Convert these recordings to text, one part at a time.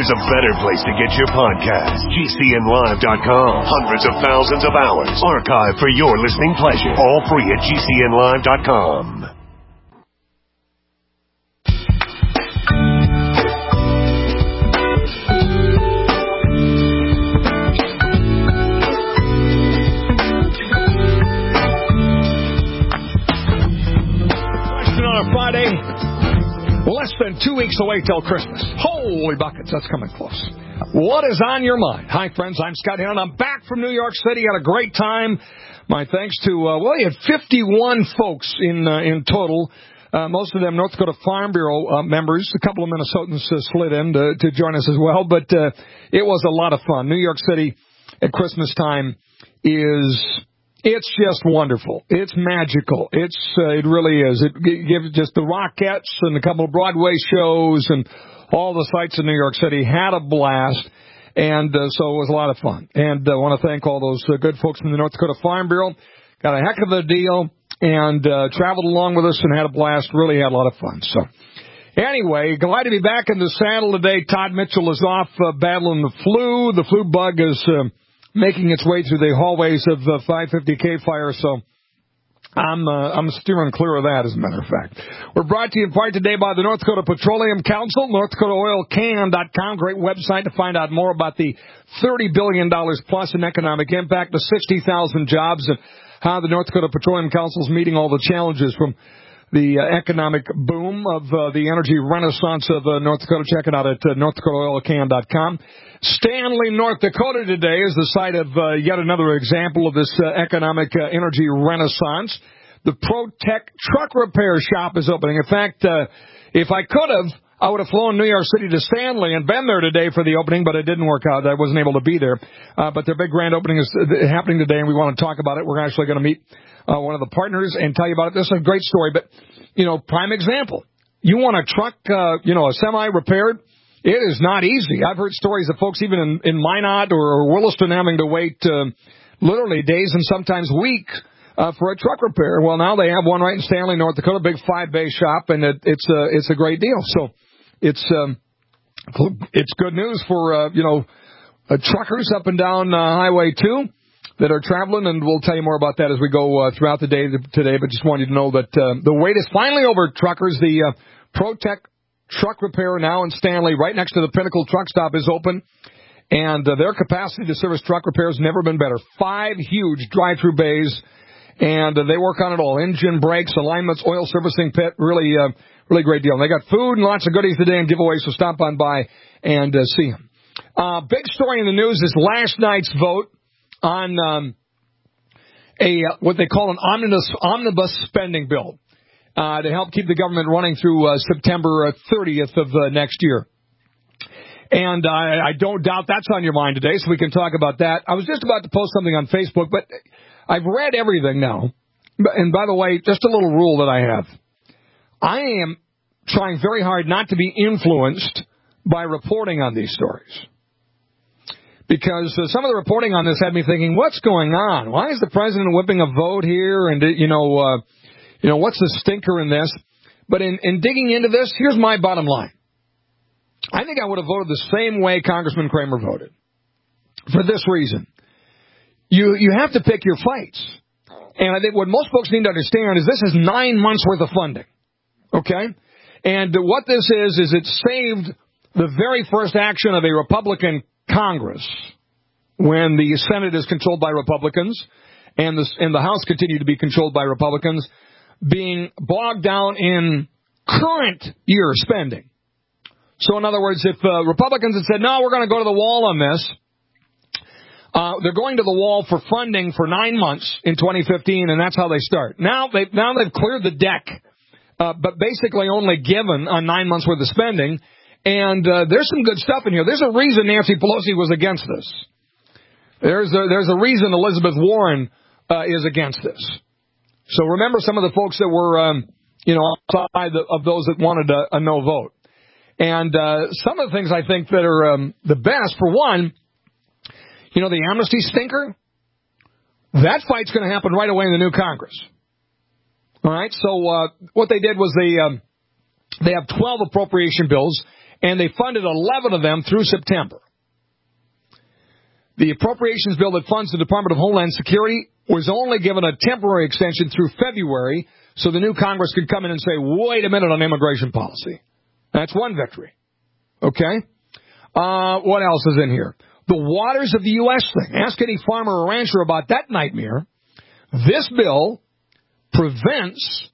there's a better place to get your podcast. GCNlive.com. Hundreds of thousands of hours archived for your listening pleasure. All free at GCNlive.com. Friday, less than 2 weeks away till Christmas. Holy buckets, that's coming close. What is on your mind? Hi, friends, I'm Scott Hannon. I'm back from New York City. Had a great time. My thanks to, you had 51 folks in total. Most of them North Dakota Farm Bureau members. A couple of Minnesotans slid in to join us as well. But it was a lot of fun. New York City at Christmas time it's just wonderful. It's magical. It really is. It gives just the Rockettes and a couple of Broadway shows and all the sights in New York City. Had a blast, and so it was a lot of fun. And I want to thank all those good folks from the North Dakota Farm Bureau. Got a heck of a deal and traveled along with us and had a blast. Really had a lot of fun. So anyway, glad to be back in the saddle today. Todd Mitchell is off battling the flu. The flu bug is making its way through the hallways of the 550K fire, so I'm steering clear of that, as a matter of fact. We're brought to you in part today by the North Dakota Petroleum Council, NorthDakotaOilCan.com, great website to find out more about the $30 billion plus in economic impact to 60,000 jobs and how the North Dakota Petroleum Council is meeting all the challenges from the economic boom of the energy renaissance of North Dakota. Check it out at NorthDakotaOilCan.com. Stanley, North Dakota today is the site of yet another example of this economic energy renaissance. The ProTech truck repair shop is opening. In fact, if I could have, I would have flown New York City to Stanley and been there today for the opening, but it didn't work out. I wasn't able to be there. But their big grand opening is happening today, and we want to talk about it. We're actually going to meet one of the partners and tell you about it. This is a great story, but, prime example. You want a truck, a semi repaired? It is not easy. I've heard stories of folks even in Minot or Williston having to wait literally days and sometimes weeks for a truck repair. Well, now they have one right in Stanley, North Dakota, big 5-bay shop, and it's a great deal. So it's good news for truckers up and down Highway 2 that are traveling, and we'll tell you more about that as we go throughout the day today. But just wanted you to know that the wait is finally over, truckers. The ProTech truck repair now in Stanley, right next to the Pinnacle truck stop, is open, and their capacity to service truck repairs has never been better. 5 huge drive-through bays, and they work on it all: engine, brakes, alignments, oil servicing pit. Really great deal. And they got food and lots of goodies today and giveaways, so stop on by and see them. Big story in the news is last night's vote on what they call an omnibus spending bill to help keep the government running through September 30th of next year. And I don't doubt that's on your mind today, so we can talk about that. I was just about to post something on Facebook, but I've read everything now. And by the way, just a little rule that I have. I am trying very hard not to be influenced by reporting on these stories. Because some of the reporting on this had me thinking, what's going on? Why is the president whipping a vote here? And, what's the stinker in this? But in digging into this, here's my bottom line. I think I would have voted the same way Congressman Kramer voted. For this reason. You have to pick your fights. And I think what most folks need to understand is this is 9 months worth of funding. Okay? And what this is it saved the very first action of a Republican Congress when the Senate is controlled by Republicans and the House continued to be controlled by Republicans, being bogged down in current year spending. So in other words, if Republicans had said, no, we're going to go to the wall on this, they're going to the wall for funding for 9 months in 2015, and that's how they start. Now they've cleared the deck, but basically only given 9 months worth of spending. And there's some good stuff in here. There's a reason Nancy Pelosi was against this. There's a reason Elizabeth Warren is against this. So remember some of the folks that were, outside of those that wanted a no vote. And some of the things I think that are the best, for one, the amnesty stinker, that fight's going to happen right away in the new Congress. All right, so what they did was they have 12 appropriation bills, and they funded 11 of them through September. The appropriations bill that funds the Department of Homeland Security was only given a temporary extension through February so the new Congress could come in and say, wait a minute on immigration policy. That's one victory. Okay? What else is in here? The waters of the U.S. thing. Ask any farmer or rancher about that nightmare. This bill prevents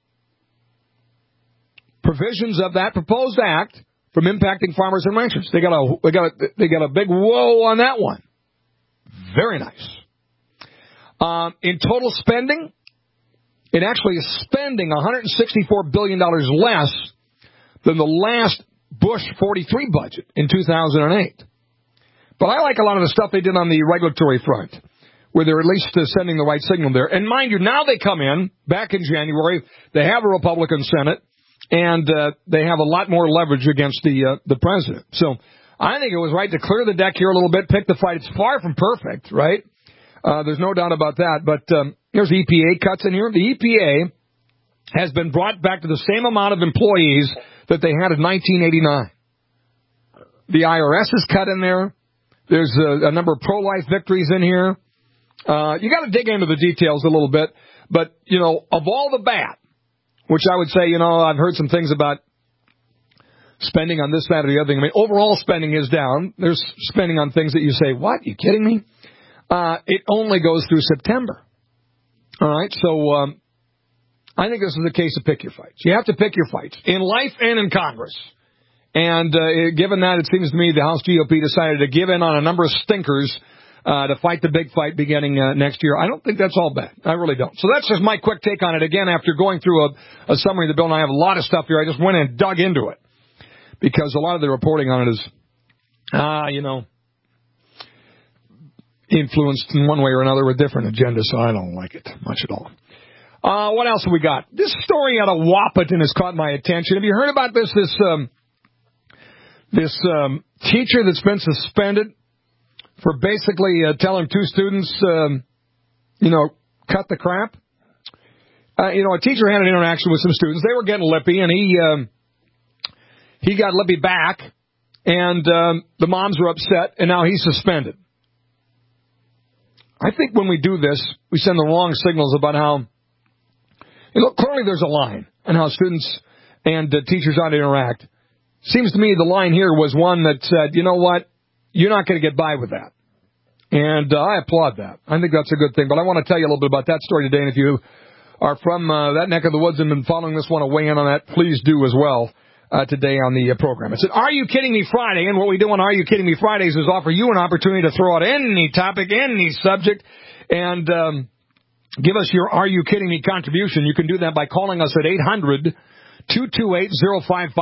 provisions of that proposed act from impacting farmers and ranchers. They got a big whoa on that one. Very nice. In total spending, it actually is spending $164 billion less than the last Bush 43 budget in 2008. But I like a lot of the stuff they did on the regulatory front, where they're at least sending the right signal there. And mind you, now they come in, back in January, they have a Republican Senate, and they have a lot more leverage against the president. So I think it was right to clear the deck here a little bit, pick the fight. It's far from perfect, right? There's no doubt about that. But there's EPA cuts in here. The EPA has been brought back to the same amount of employees that they had in 1989. The IRS is cut in there. There's a number of pro-life victories in here. You got to dig into the details a little bit. But, you know, of all the bad, which I would say, you know, I've heard some things about spending on this, that, or the other thing. I mean, overall spending is down. There's spending on things that you say, what? Are you kidding me? It only goes through September. All right, so I think this is a case of pick your fights. You have to pick your fights in life and in Congress. And given that, it seems to me the House GOP decided to give in on a number of stinkers to fight the big fight beginning next year. I don't think that's all bad. I really don't. So that's just my quick take on it. Again, after going through a summary of the bill, and I have a lot of stuff here, I just went and dug into it. Because a lot of the reporting on it is, you know, influenced in one way or another with different agendas, so I don't like it much at all. What else have we got? This story out of Wahpeton has caught my attention. Have you heard about this teacher that's been suspended for basically telling two students, you know, cut the crap? You know, a teacher had an interaction with some students. They were getting lippy, and he got lippy back, and the moms were upset, and now he's suspended. I think when we do this, we send the wrong signals about how, you know, clearly there's a line on how students and teachers ought to interact. Seems to me the line here was one that said, you know what, you're not going to get by with that. And I applaud that. I think that's a good thing. But I want to tell you a little bit about that story today, and if you are from that neck of the woods and been following this one, weigh in on that, please do as well. Today on the program. It's an Are You Kidding Me Friday, and what we do on Are You Kidding Me Fridays is offer you an opportunity to throw out any topic, any subject, and give us your Are You Kidding Me contribution. You can do that by calling us at 800-228-0550,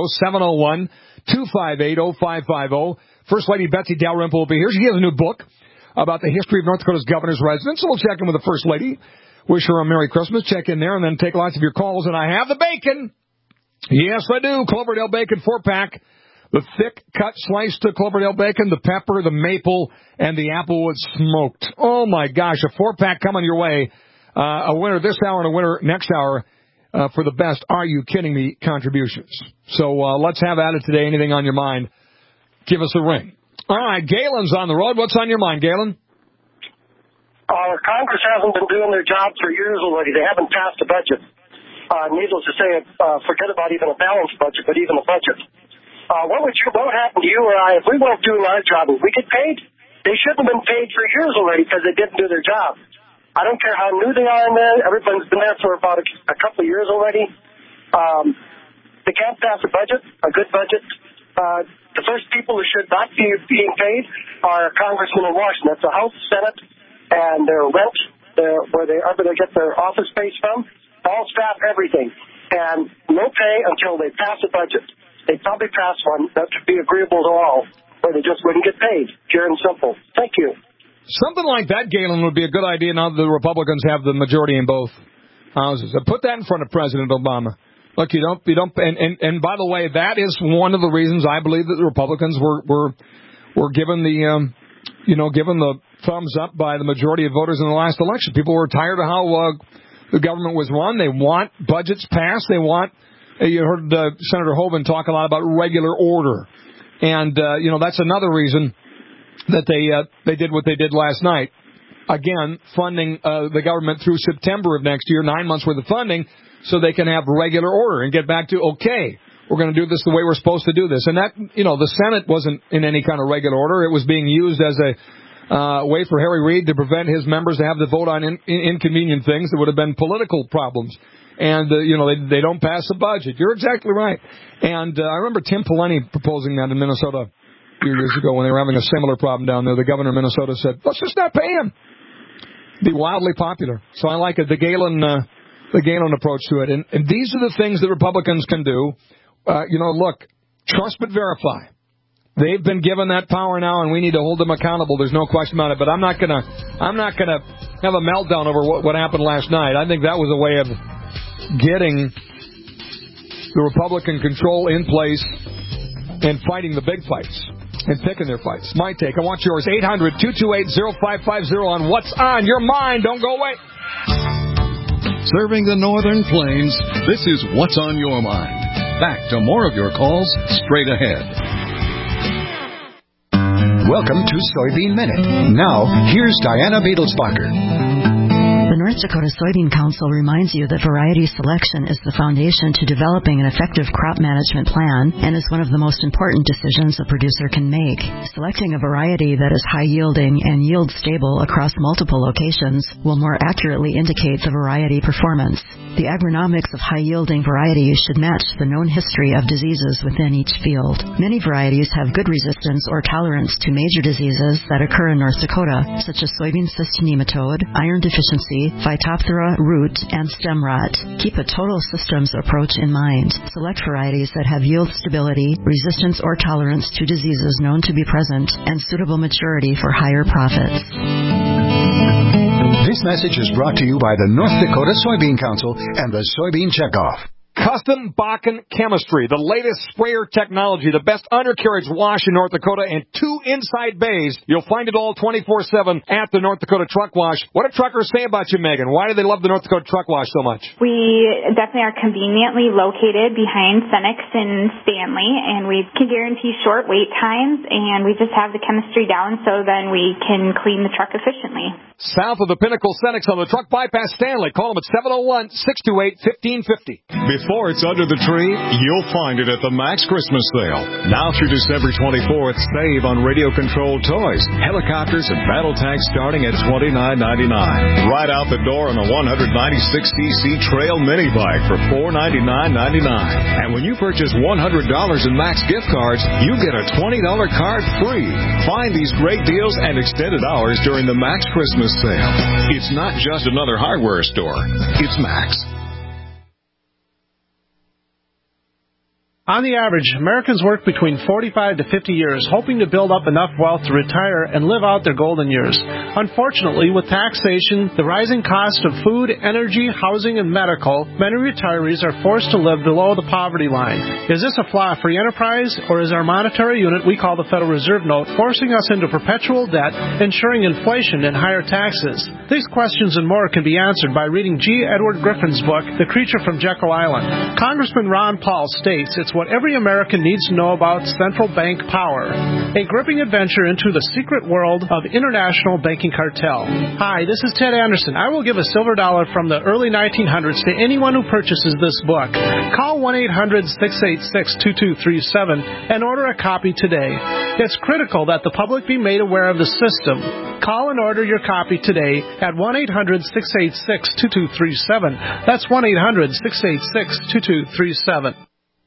701-258-0550. First Lady Betsy Dalrymple will be here. She has a new book about the history of North Dakota's governor's residence, so we'll check in with the First Lady, wish her a Merry Christmas, check in there, and then take lots of your calls, and I have the bacon. Yes, I do. Cloverdale bacon 4-pack. The thick cut sliced Cloverdale bacon, the pepper, the maple, and the applewood smoked. Oh, my gosh. A 4-pack coming your way. A winner this hour and a winner next hour for the best Are You Kidding Me contributions. So let's have at it today. Anything on your mind, give us a ring. All right, Galen's on the road. What's on your mind, Galen? Congress hasn't been doing their job for years already. They haven't passed a budget. Needless to say, forget about even a balanced budget, but even a budget. What would happen to you or I if we weren't doing our job? If we get paid, they shouldn't have been paid for years already because they didn't do their job. I don't care how new they are in there. Everybody's been there for about a couple of years already. They can't pass a budget, a good budget. The first people who should not be being paid are congressmen in Washington. That's the House, Senate, and their rent, wherever they get their office space from. All staff, everything. And no pay until they pass a budget. They probably pass one that would be agreeable to all, where they just wouldn't get paid. Pure and simple. Thank you. Something like that, Galen, would be a good idea now that the Republicans have the majority in both houses. Put that in front of President Obama. Look, you don't, and by the way, that is one of the reasons I believe that the Republicans were given the, given the thumbs up by the majority of voters in the last election. People were tired of how the government was run. They want budgets passed. They want You heard Senator Hoeven talk a lot about regular order. And, that's another reason that they did what they did last night. Again, funding the government through September of next year, 9 months worth of funding, so they can have regular order and get back to, okay, we're going to do this the way we're supposed to do this. And that, the Senate wasn't in any kind of regular order. It was being used as a way for Harry Reid to prevent his members to have to vote on inconvenient things that would have been political problems. And, they don't pass the budget. You're exactly right. And I remember Tim Pawlenty proposing that in Minnesota a few years ago when they were having a similar problem down there. The governor of Minnesota said, let's just not pay him. Be wildly popular. So I like it, the Galen approach to it. And these are the things that Republicans can do. Look, trust but verify. They've been given that power now, and we need to hold them accountable. There's no question about it. But I'm not gonna have a meltdown over what happened last night. I think that was a way of getting the Republican control in place and fighting the big fights and picking their fights. My take. I want yours. 800-228-0550 on What's on Your Mind. Don't go away. Serving the Northern Plains, this is What's on Your Mind. Back to more of your calls straight ahead. Welcome to Soybean Minute. Now, here's Diana Beadlesbacher. The North Dakota Soybean Council reminds you that variety selection is the foundation to developing an effective crop management plan and is one of the most important decisions a producer can make. Selecting a variety that is high-yielding and yield-stable across multiple locations will more accurately indicate the variety performance. The agronomics of high-yielding varieties should match the known history of diseases within each field. Many varieties have good resistance or tolerance to major diseases that occur in North Dakota, such as soybean cyst nematode, iron deficiency, Phytophthora, root, and stem rot. Keep a total systems approach in mind. Select varieties that have yield stability, resistance or tolerance to diseases known to be present, and suitable maturity for higher profits. This message is brought to you by the North Dakota Soybean Council and the Soybean Checkoff. Custom Bakken Chemistry, the latest sprayer technology, the best undercarriage wash in North Dakota, and 2 inside bays. You'll find it all 24/7 at the North Dakota Truck Wash. What do truckers say about you, Megan? Why do they love the North Dakota Truck Wash so much? We definitely are conveniently located behind Cenex and Stanley, and we can guarantee short wait times, and we just have the chemistry down so then we can clean the truck efficiently. South of the Pinnacle Cenex on the Truck Bypass Stanley. Call them at 701-628-1550. Before it's under the tree, you'll find it at the Max Christmas Sale. Now through December 24th, save on radio-controlled toys, helicopters, and battle tanks starting at $29.99. Right out the door on a 196cc Trail mini bike for $499.99. And when you purchase $100 in Max gift cards, you get a $20 card free. Find these great deals and extended hours during the Max Christmas Sale. It's not just another hardware store. It's Max. On the average, Americans work between 45 to 50 years, hoping to build up enough wealth to retire and live out their golden years. Unfortunately, with taxation, the rising cost of food, energy, housing, and medical, many retirees are forced to live below the poverty line. Is this a flaw free enterprise, or is our monetary unit we call the Federal Reserve Note forcing us into perpetual debt, ensuring inflation and higher taxes? These questions and more can be answered by reading G. Edward Griffin's book, The Creature from Jekyll Island. Congressman Ron Paul states it's what every American needs to know about central bank power. A gripping adventure into the secret world of international banking cartel. Hi, this is Ted Anderson. I will give a silver dollar from the early 1900s to anyone who purchases this book. Call 1-800-686-2237 and order a copy today. It's critical that the public be made aware of the system. Call and order your copy today at 1-800-686-2237. That's 1-800-686-2237.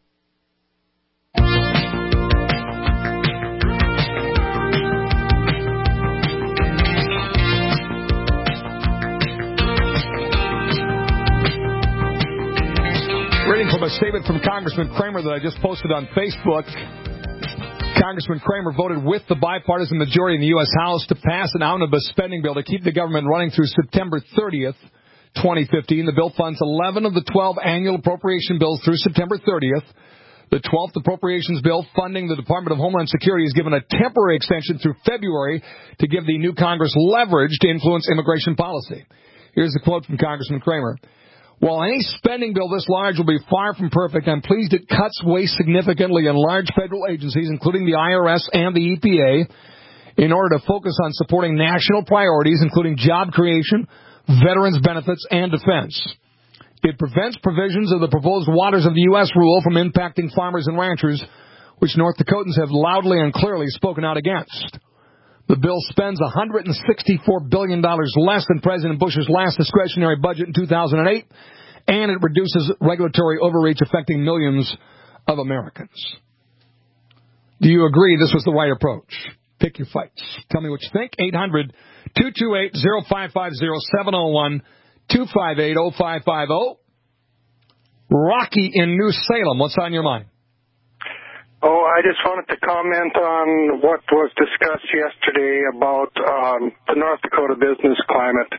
Reading from a statement from Congressman Kramer that I just posted on Facebook. Congressman Kramer voted with the bipartisan majority in the U.S. House to pass an omnibus spending bill to keep the government running through September 30th, 2015. The bill funds 11 of the 12 annual appropriation bills through September 30th. The 12th appropriations bill funding the Department of Homeland Security is given a temporary extension through February to give the new Congress leverage to influence immigration policy. Here's the quote from Congressman Kramer. While any spending bill this large will be far from perfect, I'm pleased it cuts waste significantly in large federal agencies, including the IRS and the EPA, in order to focus on supporting national priorities, including job creation, veterans benefits, and defense. It prevents provisions of the proposed Waters of the U.S. rule from impacting farmers and ranchers, which North Dakotans have loudly and clearly spoken out against. The bill spends $164 billion less than President Bush's last discretionary budget in 2008, and it reduces regulatory overreach affecting millions of Americans. Do you agree this was the right approach? Pick your fights. Tell me what you think. 800-228-0550, 701-258-0550. Rocky in New Salem, what's on your mind? Oh, I just wanted to comment on what was discussed yesterday about the North Dakota business climate.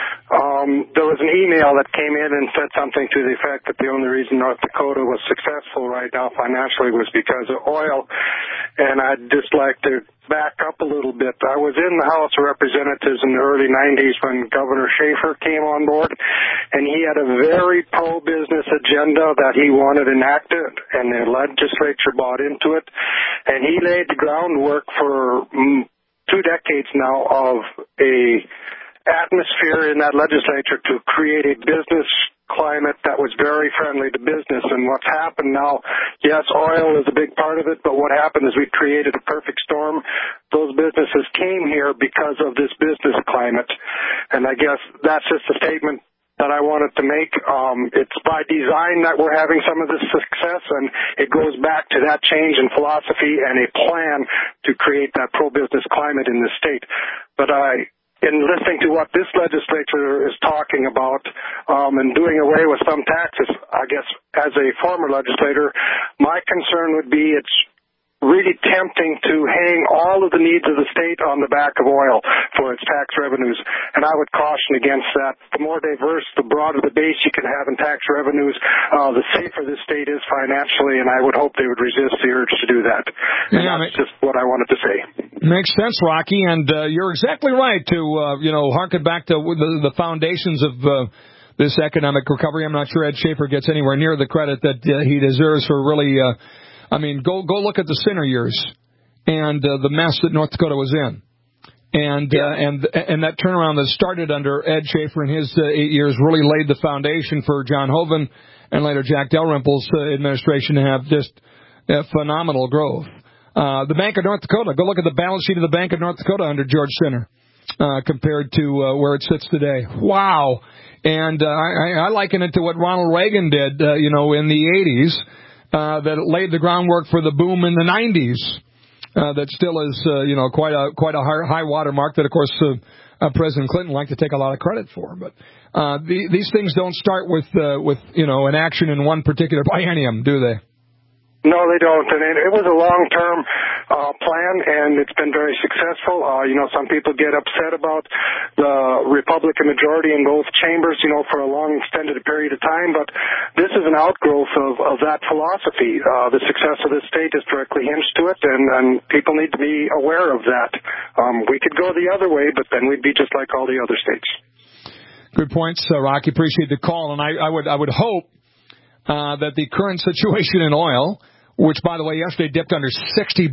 There was an email that came in and said something to the effect that the only reason North Dakota was successful right now financially was because of oil. And I'd just like to back up a little bit. I was in the House of Representatives in the early 90s when Governor Schaefer came on board, and he had a very pro-business agenda that he wanted enacted, and the legislature bought into it. And he laid the groundwork for 2 decades now of a atmosphere in that legislature to create a business climate that was very friendly to business. And what's happened now, yes, oil is a big part of it, but what happened is we created a perfect storm. Those businesses came here because of this business climate. And I guess that's just a statement that I wanted to make. It's by design that we're having some of this success, and it goes back to that change in philosophy and a plan to create that pro-business climate in the state. But in listening to what this legislature is talking about and doing away with some taxes, I guess as a former legislator, my concern would be it's really tempting to hang all of the needs of the state on the back of oil for its tax revenues. And I would caution against that. The more diverse, the broader the base you can have in tax revenues, the safer the state is financially, and I would hope they would resist the urge to do that. And that's just what I wanted to say. Makes sense, Rocky, and you're exactly right to, harken back to the foundations of this economic recovery. I'm not sure Ed Schaefer gets anywhere near the credit that he deserves for really go look at the Sinner years and the mess that North Dakota was in, and that turnaround that started under Ed Schaefer in his 8 years really laid the foundation for John Hoeven and later Jack Dalrymple's administration to have just phenomenal growth. The Bank of North Dakota, go look at the balance sheet of the Bank of North Dakota under George Sinner compared to where it sits today. Wow! And I liken it to what Ronald Reagan did, in the 80s. That laid the groundwork for the boom in the 90s. That still is, quite a high water mark that, of course, President Clinton liked to take a lot of credit for. But these things don't start with an action in one particular biennium, do they? No, they don't. And it was a long-term plan, and it's been very successful. Some people get upset about the Republican majority in both chambers, for a long, extended period of time. But this is an outgrowth of that philosophy. The success of this state is directly hinged to it, and people need to be aware of that. We could go the other way, but then we'd be just like all the other states. Good points, Rocky. Appreciate the call. And I would hope that the current situation in oil, which, by the way, yesterday dipped under $60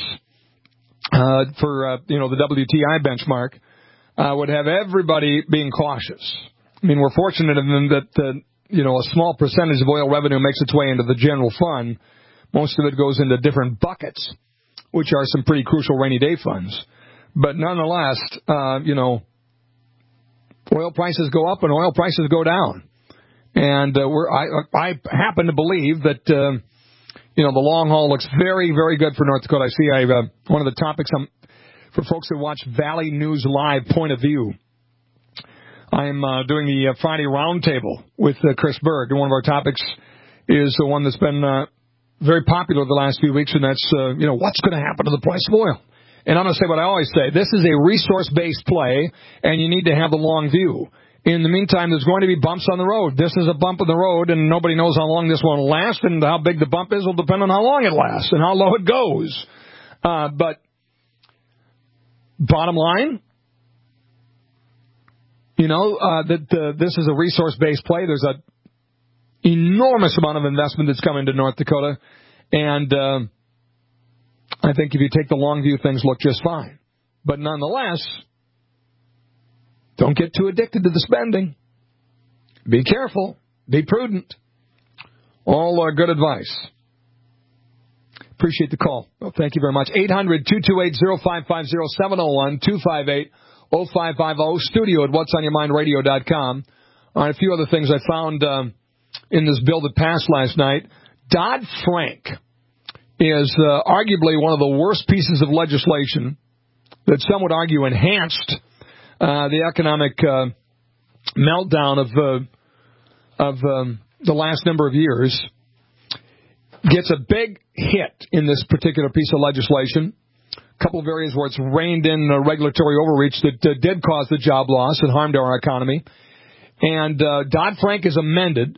for the WTI benchmark, would have everybody being cautious. I mean, we're fortunate in that a small percentage of oil revenue makes its way into the general fund. Most of it goes into different buckets, which are some pretty crucial rainy day funds. But nonetheless, oil prices go up and oil prices go down. And I happen to believe that, the long haul looks very, very good for North Dakota. I see one of the topics for folks that watch Valley News Live Point of View. I'm doing the Friday Roundtable with Chris Berg, and one of our topics is the one that's been very popular the last few weeks, and that's, what's going to happen to the price of oil? And I'm going to say what I always say. This is a resource-based play, and you need to have the long view. In the meantime, there's going to be bumps on the road. This is a bump in the road, and nobody knows how long this one will last, and how big the bump is will depend on how long it lasts and how low it goes. But bottom line, this is a resource-based play. There's enormous amount of investment that's come into North Dakota, and I think if you take the long view, things look just fine. But nonetheless, don't get too addicted to the spending. Be careful. Be prudent. All good advice. Appreciate the call. Well, thank you very much. 800-228-0550, 701-258-0550, studio at whatsonyourmindradio.com. All right, a few other things I found in this bill that passed last night. Dodd-Frank is arguably one of the worst pieces of legislation that some would argue enhanced the economic meltdown of the last number of years. Gets a big hit in this particular piece of legislation. A couple of areas where it's reined in regulatory overreach that did cause the job loss and harmed our economy. And Dodd-Frank is amended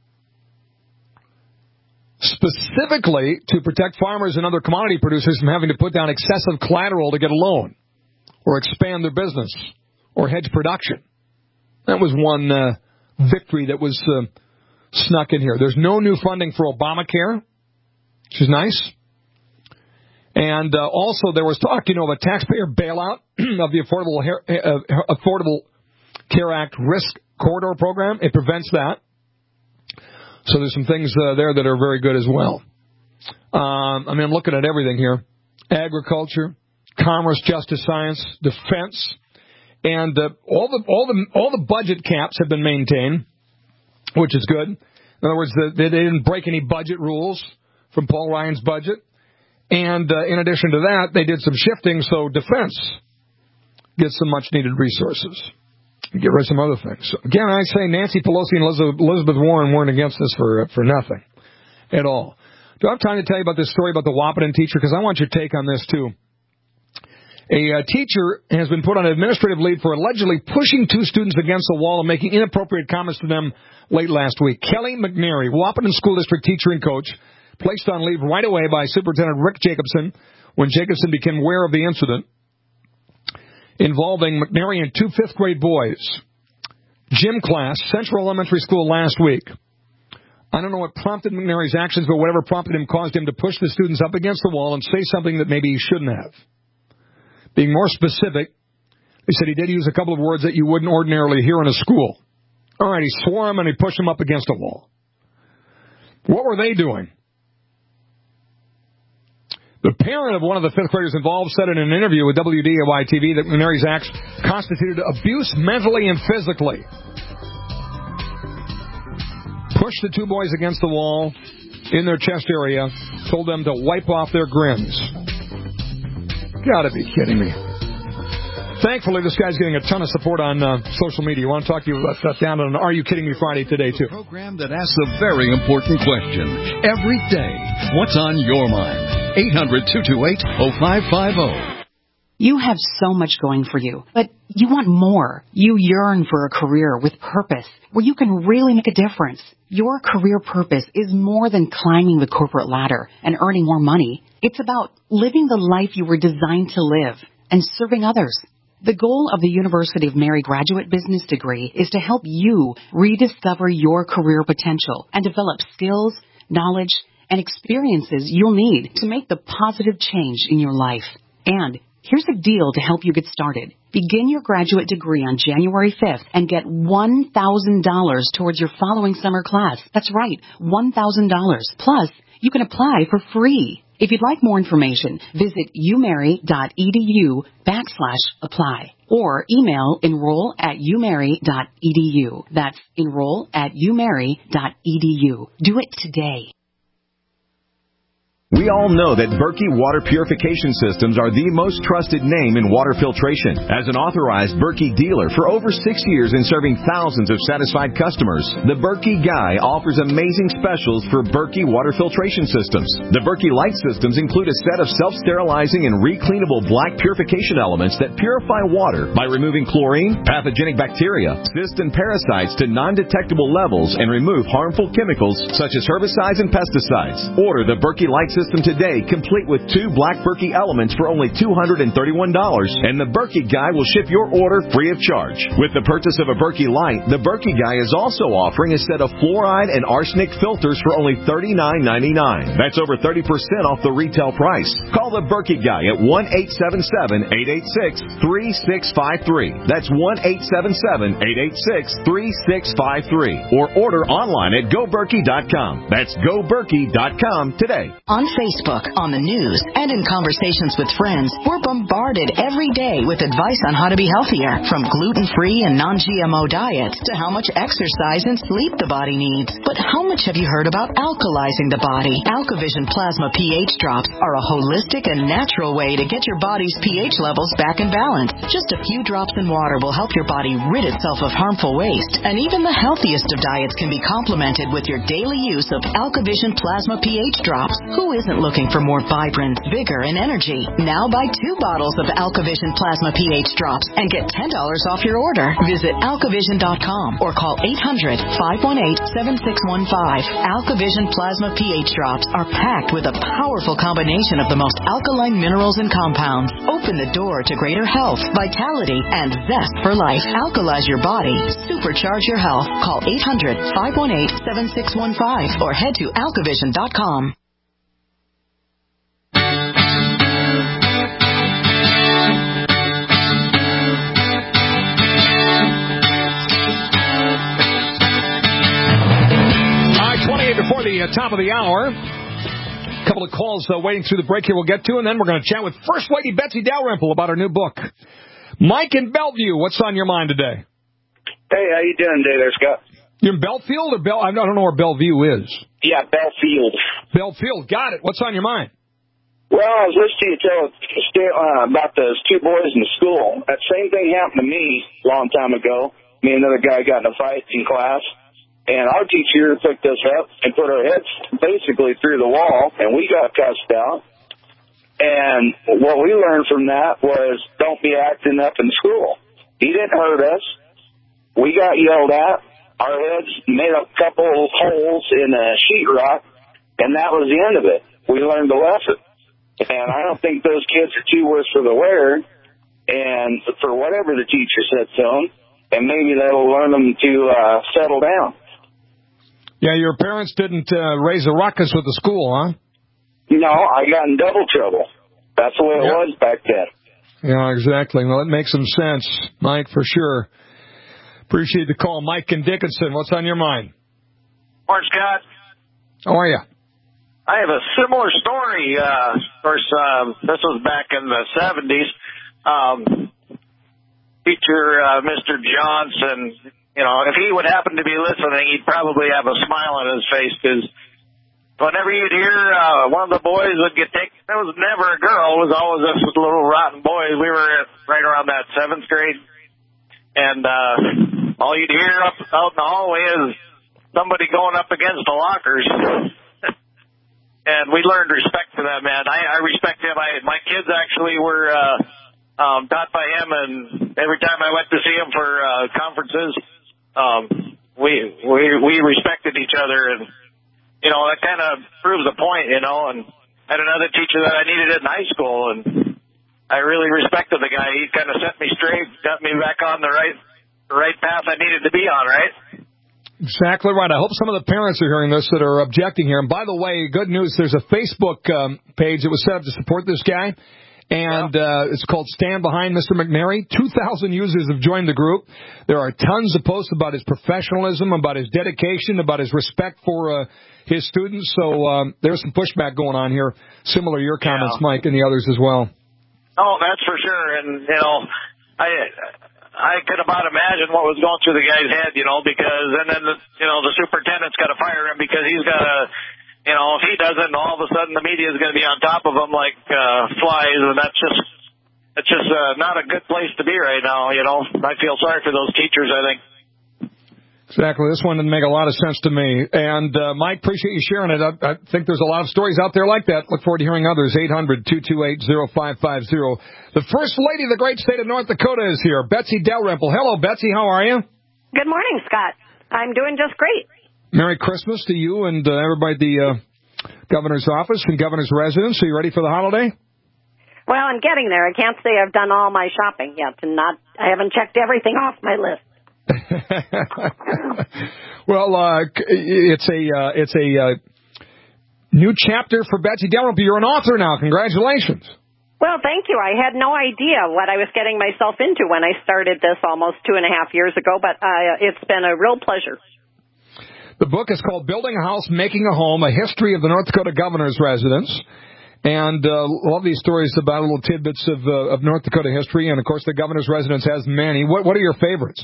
specifically to protect farmers and other commodity producers from having to put down excessive collateral to get a loan or expand their business or hedge production. That was one victory that was snuck in here. There's no new funding for Obamacare, which is nice. And also there was talk, of a taxpayer bailout of the Affordable Care Act Risk Corridor Program. It prevents that. So there's some things there that are very good as well. I'm looking at everything here. Agriculture, commerce, justice, science, defense, and all the budget caps have been maintained, which is good. In other words, they didn't break any budget rules from Paul Ryan's budget. And in addition to that, they did some shifting so defense gets some much-needed resources. Get rid of some other things. So, again, I say Nancy Pelosi and Elizabeth Warren weren't against this for nothing at all. Do I have time to tell you about this story about the Wahpeton teacher? Because I want your take on this, too. A teacher has been put on administrative leave for allegedly pushing two students against the wall and making inappropriate comments to them late last week. Kelly McNary, Wahpeton School District teacher and coach, placed on leave right away by Superintendent Rick Jacobson when Jacobson became aware of the incident involving McNary and two fifth-grade boys. Gym class, Central Elementary School last week. I don't know what prompted McNary's actions, but whatever prompted him caused him to push the students up against the wall and say something that maybe he shouldn't have. Being more specific, he said he did use a couple of words that you wouldn't ordinarily hear in a school. All right, he swore him and he pushed him up against a wall. What were they doing? The parent of one of the fifth graders involved said in an interview with WDAY-TV that McNary's acts constituted abuse mentally and physically. Pushed the two boys against the wall in their chest area, told them to wipe off their grins. Gotta be kidding me. Thankfully, this guy's getting a ton of support on social media. I want to talk to you about that down on Are You Kidding Me Friday today, too. A program that asks a very important question every day. What's on your mind? 800-228-0550. You have so much going for you, but you want more. You yearn for a career with purpose where you can really make a difference. Your career purpose is more than climbing the corporate ladder and earning more money. It's about living the life you were designed to live and serving others. The goal of the University of Mary graduate business degree is to help you rediscover your career potential and develop skills, knowledge, and experiences you'll need to make the positive change in your life. And here's a deal to help you get started. Begin your graduate degree on January 5th and get $1,000 towards your following summer class. That's right, $1,000. Plus, you can apply for free. If you'd like more information, visit umary.edu/apply or email enroll@umary.edu. That's enroll@umary.edu. Do it today. We all know that Berkey Water Purification Systems are the most trusted name in water filtration. As an authorized Berkey dealer for over 6 years and serving thousands of satisfied customers, the Berkey Guy offers amazing specials for Berkey Water Filtration Systems. The Berkey Light Systems include a set of self-sterilizing and recleanable black purification elements that purify water by removing chlorine, pathogenic bacteria, cysts, and parasites to non-detectable levels and remove harmful chemicals such as herbicides and pesticides. Order the Berkey Light system today, complete with 2 Black Berkey elements for only $231, and the Berkey Guy will ship your order free of charge. With the purchase of a Berkey Light, the Berkey Guy is also offering a set of fluoride and arsenic filters for only $39.99. That's over 30% off the retail price. Call the Berkey Guy at 1-877-886-3653. That's 1-877-886-3653. Or order online at GoBerkey.com. That's GoBerkey.com today. On Facebook, on the news, and in conversations with friends, we're bombarded every day with advice on how to be healthier, from gluten-free and non-GMO diets to how much exercise and sleep the body needs. But how much have you heard about alkalizing the body? AlkaVision Plasma pH drops are a holistic and natural way to get your body's pH levels back in balance. Just a few drops in water will help your body rid itself of harmful waste. And even the healthiest of diets can be complemented with your daily use of AlkaVision Plasma pH drops. Who isn't looking for more vibrance, vigor, and energy? Now buy 2 bottles of AlkaVision Plasma pH drops and get $10 off your order. Visit alkavision.com or call 800-518-7615. AlkaVision Plasma pH drops are packed with a powerful combination of the most alkaline minerals and compounds. Open the door to greater health, vitality, and zest for life. Alkalize your body. Supercharge your health. Call 800-518-7615 or head to alkavision.com. Before the top of the hour, a couple of calls waiting through the break here we'll get to, and then we're going to chat with First Lady Betsy Dalrymple about her new book. Mike in Bellevue, what's on your mind today? Hey, how you doing today there, Scott? You're in Belfield or I don't know where Bellevue is. Yeah, Belfield. Belfield, got it. What's on your mind? Well, I was listening to you tell about those 2 boys in the school. That same thing happened to me a long time ago. Me and another guy got in a fight in class. And our teacher picked us up and put our heads basically through the wall, and we got cussed out. And what we learned from that was don't be acting up in school. He didn't hurt us. We got yelled at. Our heads made a couple holes in a sheetrock, and that was the end of it. We learned a lesson. And I don't think those kids are too worse for the wear, and for whatever the teacher said to them, and maybe that'll learn them to settle down. Yeah, your parents didn't raise a ruckus with the school, huh? No, I got in double trouble. That's the way it was back then. Yeah, exactly. Well, it makes some sense, Mike, for sure. Appreciate the call. Mike and Dickinson, what's on your mind? Morning, Scott. How are you? I have a similar story. Of course, this was back in the 70s. Teacher, Mr. Johnson, you know, if he would happen to be listening, he'd probably have a smile on his face, because whenever you'd hear one of the boys would get taken, it was never a girl, it was always us little rotten boys. We were right around that 7th grade, and all you'd hear out in the hallway is somebody going up against the lockers. And we learned respect for that man. I respect him. My kids actually were taught by him, and every time I went to see him for conferences, we respected each other, and you know that kind of proves a point, you know. And I had another teacher that I needed in high school, and I really respected the guy. He kind of set me straight, got me back on the right path I needed to be on, right? Exactly right. I hope some of the parents are hearing this that are objecting here. And by the way, good news, there's a Facebook page that was set up to support this guy. And it's called Stand Behind Mr. McNary. 2,000 users have joined the group. There are tons of posts about his professionalism, about his dedication, about his respect for his students. So there's some pushback going on here, similar to your comments, Mike, and the others as well. Oh, that's for sure. And, you know, I could about imagine what was going through the guy's head, you know, because, and then, the superintendent's got to fire him because he's got to, you know, if he doesn't, all of a sudden the media is going to be on top of him like flies, and it's just not a good place to be right now, you know. I feel sorry for those teachers, I think. Exactly. This one didn't make a lot of sense to me. And, Mike, appreciate you sharing it. I think there's a lot of stories out there like that. Look forward to hearing others. 800-228-0550. The First Lady of the great state of North Dakota is here, Betsy Dalrymple. Hello, Betsy. How are you? Good morning, Scott. I'm doing just great. Merry Christmas to you and everybody at the governor's office and governor's residence. Are you ready for the holiday? Well, I'm getting there. I can't say I've done all my shopping yet, and I haven't checked everything off my list. Well, it's a new chapter for Betsy Dalrymple. You're an author now. Congratulations. Well, thank you. I had no idea what I was getting myself into when I started this almost 2.5 years ago, but it's been a real pleasure. The book is called Building a House, Making a Home, A History of the North Dakota Governor's Residence. And love these stories about little tidbits of North Dakota history. And, of course, the governor's residence has many. What are your favorites?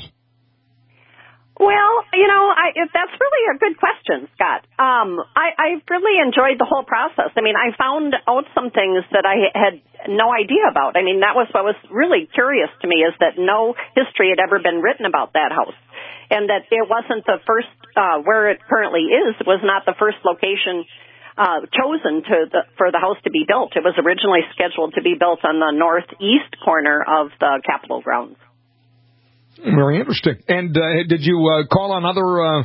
Well, that's really a good question, Scott. I really enjoyed the whole process. I mean, I found out some things that I had no idea about. I mean, that was what was really curious to me, is that no history had ever been written about that house. And that it wasn't the first, where it currently is, was not the first location chosen for the house to be built. It was originally scheduled to be built on the northeast corner of the Capitol grounds. Very interesting. And did you call on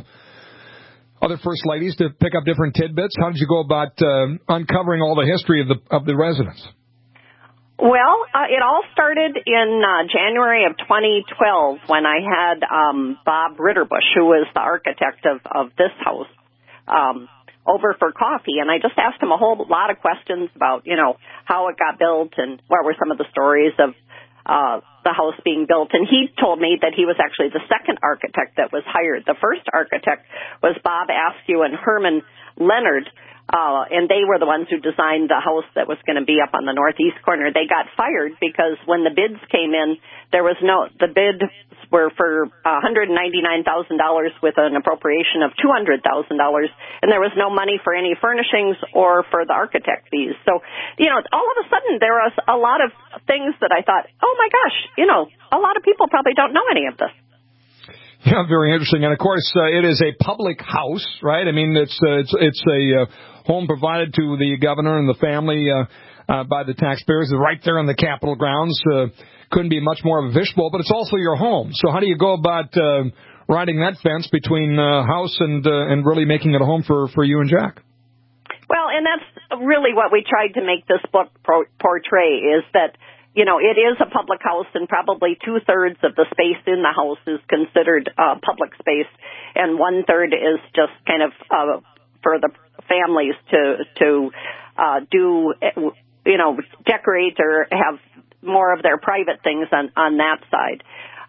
other first ladies to pick up different tidbits? How did you go about uncovering all the history of the residence? Well, it all started in January of 2012 when I had Bob Ritterbush, who was the architect of this house, over for coffee, and I just asked him a whole lot of questions about, how it got built and what were some of the stories of the house being built. And he told me that he was actually the second architect that was hired. The first architect was Bob Askew and Herman Leonard, and they were the ones who designed the house that was going to be up on the northeast corner. They got fired because when the bids came in, the bids were for $199,000 with an appropriation of $200,000, and there was no money for any furnishings or for the architect fees. So, all of a sudden there was a lot of things that I thought, oh my gosh, a lot of people probably don't know any of this. Yeah, very interesting. And of course, it is a public house, right? I mean, it's a home provided to the governor and the family by the taxpayers, right there on the Capitol grounds. Couldn't be much more of a fishbowl, but it's also your home. So how do you go about riding that fence between house and really making it a home for you and Jack? Well, and that's really what we tried to make this book portray, is that it is a public house, and probably 2/3 of the space in the house is considered public space, and 1/3 is just kind of for the families to do, decorate or have more of their private things on that side.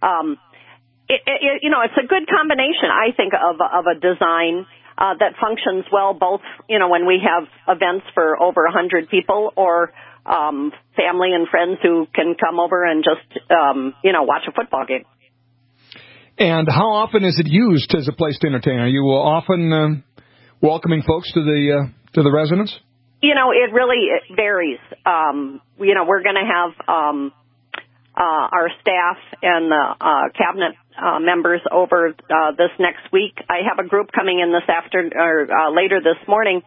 It's a good combination, I think, of a design that functions well, both, when we have events for over 100 people, or family and friends who can come over and just, watch a football game. And how often is it used as a place to entertain? Are you often welcoming folks to the residence? It really varies. We're going to have our staff and the cabinet members over this next week. I have a group coming in this afternoon or later this morning.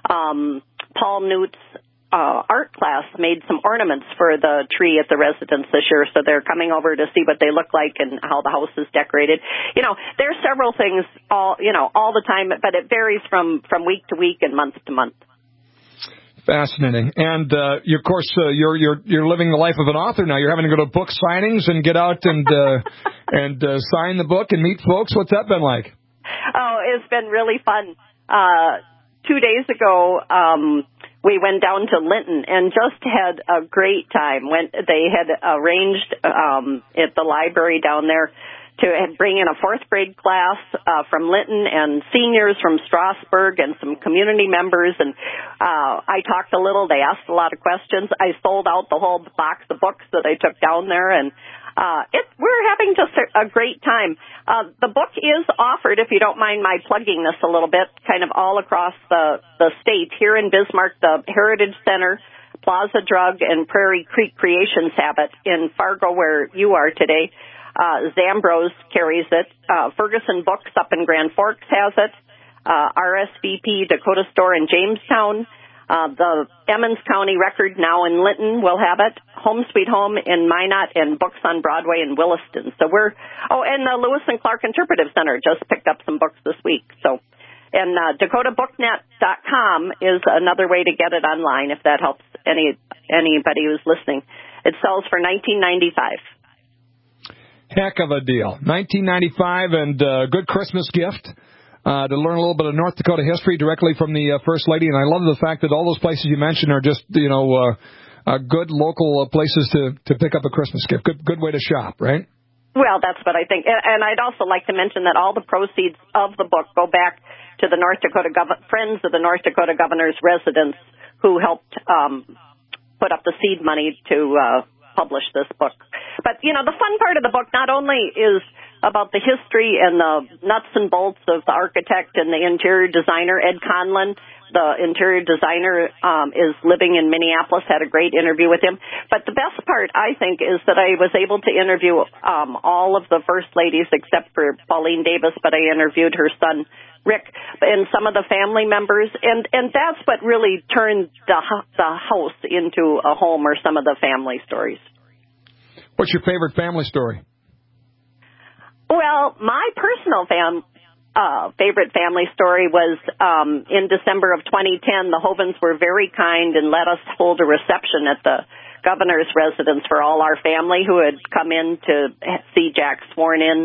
Paul Newt's art class made some ornaments for the tree at the residence this year, so they're coming over to see what they look like and how the house is decorated. There's several things all the time, but it varies from week to week and month to month. Fascinating. And of course, you're living the life of an author now. You're having to go to book signings and get out and sign the book and meet folks. What's that been like? Oh, it's been really fun. 2 days ago, we went down to Linton and just had a great time. They had arranged at the library down there to bring in a 4th grade class from Linton and seniors from Strasburg and some community members. And I talked a little. They asked a lot of questions. I sold out the whole box of books that I took down there, and we're having just a great time. The book is offered, if you don't mind my plugging this a little bit, kind of all across the state. Here in Bismarck, the Heritage Center, Plaza Drug, and Prairie Creek Creations have it. In Fargo, where you are today, Zambros carries it. Ferguson Books up in Grand Forks has it. RSVP Dakota Store in Jamestown. The Emmons County Record now in Linton will have it. Home Sweet Home in Minot, and Books on Broadway in Williston. So and the Lewis and Clark Interpretive Center just picked up some books this week. So And DakotaBookNet.com is another way to get it online, if that helps anybody who's listening. It sells for $19.95. Heck of a deal. $19.95 and good Christmas gift to learn a little bit of North Dakota history directly from the First Lady. And I love the fact that all those places you mentioned are just, good local places to pick up a Christmas gift. Good way to shop, right? Well, that's what I think. And I'd also like to mention that all the proceeds of the book go back to the North Dakota Friends of the North Dakota Governor's Residence, who helped put up the seed money to publish this book. But, the fun part of the book not only is about the history and the nuts and bolts of the architect and the interior designer, Ed Conlon. The interior designer is living in Minneapolis, had a great interview with him. But the best part, I think, is that I was able to interview all of the First Ladies except for Pauline Davis, but I interviewed her son, Rick, and some of the family members. And that's what really turned the house into a home, or some of the family stories. What's your favorite family story? Well, my personal favorite family story was in December of 2010. The Hovens were very kind and let us hold a reception at the governor's residence for all our family who had come in to see Jack sworn in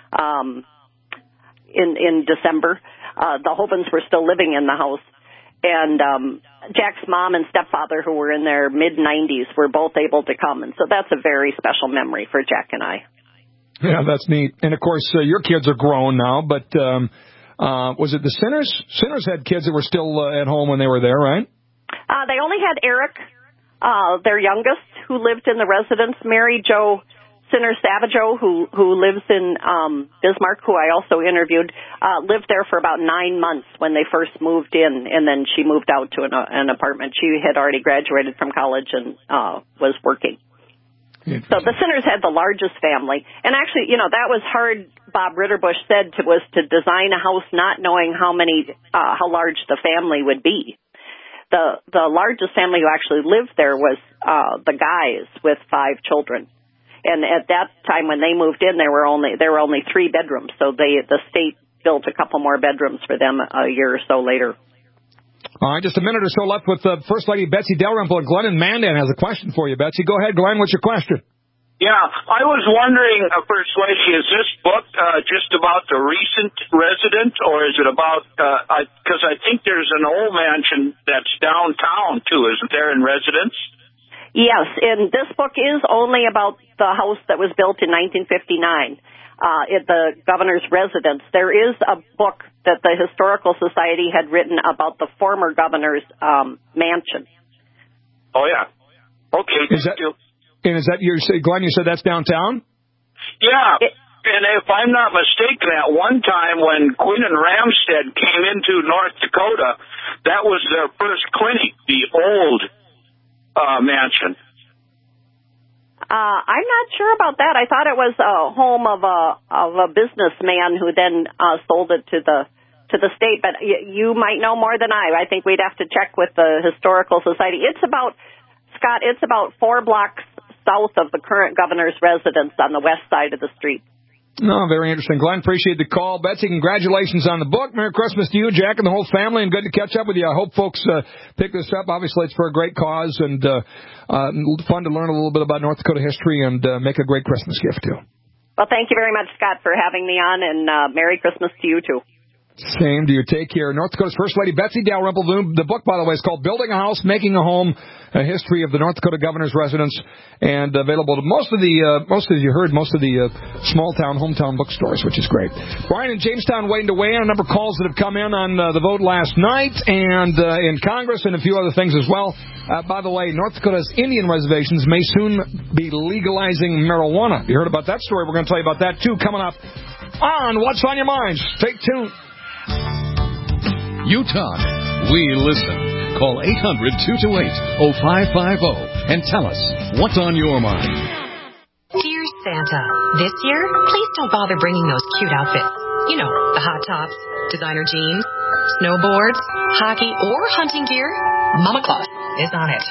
December. The Hovens were still living in the house. And Jack's mom and stepfather, who were in their mid-90s, were both able to come. And so that's a very special memory for Jack and I. Yeah, that's neat. And, of course, your kids are grown now, but was it the Sinners? Sinners had kids that were still at home when they were there, right? They only had Eric, their youngest, who lived in the residence. Mary Jo Sinner Savageau, who lives in Bismarck, who I also interviewed, lived there for about 9 months when they first moved in, and then she moved out to an apartment. She had already graduated from college and was working. So the Sinners had the largest family. And actually, that was hard, Bob Ritterbush said, was to design a house not knowing how large the family would be. The largest family who actually lived there was the Guys with 5 children. And at that time when they moved in, there were only 3 bedrooms. So the state built a couple more bedrooms for them a year or so later. All right, just a minute or so left with First Lady Betsy Dalrymple. And Glenn in Mandan has a question for you, Betsy. Go ahead, Glenn. What's your question? Yeah, I was wondering, First Lady, is this book just about the recent resident, or is it about, because I think there's an old mansion that's downtown, too, isn't there, in Residence? Yes, and this book is only about the house that was built in 1959. At the governor's residence. There is a book that the Historical Society had written about the former governor's mansion. Oh, yeah. Okay. Is that Glenn, you said that's downtown? Yeah. And if I'm not mistaken, at one time when Quinn and Ramstead came into North Dakota, that was their first clinic, the old mansion. I'm not sure about that. I thought it was a home of a businessman who then sold it to the state. But you might know more than I. I think we'd have to check with the Historical Society. It's about 4 blocks south of the current governor's residence on the west side of the street. No, very interesting. Glenn, appreciate the call. Betsy, congratulations on the book. Merry Christmas to you, Jack, and the whole family, and good to catch up with you. I hope folks pick this up. Obviously, it's for a great cause, and fun to learn a little bit about North Dakota history and make a great Christmas gift, too. Well, thank you very much, Scott, for having me on, and Merry Christmas to you, too. Same to you. Take care. North Dakota's First Lady, Betsy Dalrymple. The book, by the way, is called Building a House, Making a Home, a History of the North Dakota Governor's Residence, and available to most of the small town, hometown bookstores, which is great. Brian in Jamestown waiting to weigh in on a number of calls that have come in on the vote last night and in Congress and a few other things as well. By the way, North Dakota's Indian reservations may soon be legalizing marijuana. You heard about that story? We're going to tell you about that, too, coming up on What's on Your Mind. Stay tuned. You talk, we listen. Call 800-228-0550 and tell us what's on your mind. Dear Santa, this year, please don't bother bringing those cute outfits. You know, the hot tops, designer jeans, snowboards, hockey, or hunting gear. Mama Claus is on it.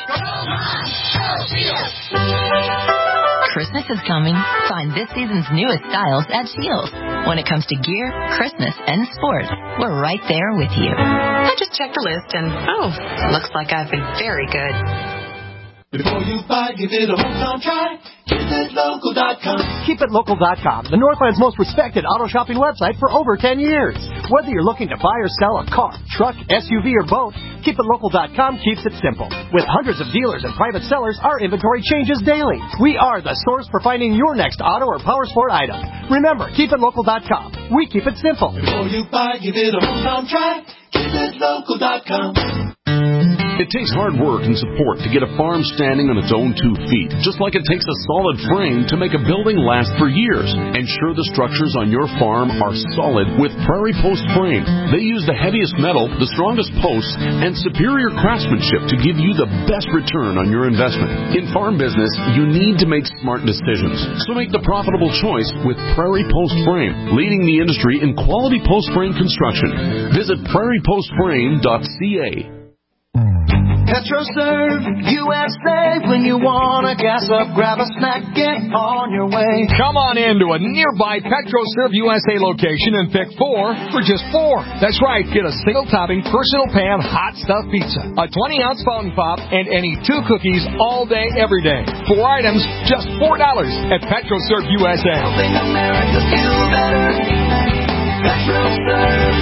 Christmas is coming. Find this season's newest styles at Scheels. When it comes to gear, Christmas, and sports, we're right there with you. I just checked the list and, looks like I've been very good. Before you buy, give it a hometown try. KeepItLocal.com. KeepItLocal.com, the Northland's most respected auto shopping website for over 10 years. Whether you're looking to buy or sell a car, truck, SUV, or boat, KeepItLocal.com keeps it simple. With hundreds of dealers and private sellers, our inventory changes daily. We are the source for finding your next auto or power sport item. Remember, KeepItLocal.com. We keep it simple. Before you buy, give it a hometown try. KeepItLocal.com. It takes hard work and support to get a farm standing on its own 2 feet, just like it takes a solid frame to make a building last for years. Ensure the structures on your farm are solid with Prairie Post Frame. They use the heaviest metal, the strongest posts, and superior craftsmanship to give you the best return on your investment. In farm business, you need to make smart decisions, so make the profitable choice with Prairie Post Frame, leading the industry in quality post frame construction. Visit prairiepostframe.ca. PetroServe USA. When you want to gas up, grab a snack, get on your way. Come on into a nearby PetroServe USA location and pick 4 for just $4. That's right. Get a single-topping, personal pan, hot stuff pizza, a 20-ounce fountain pop, and any 2 cookies all day, every day. 4 items, just $4 at PetroServe USA. Helping America feel better. PetroServe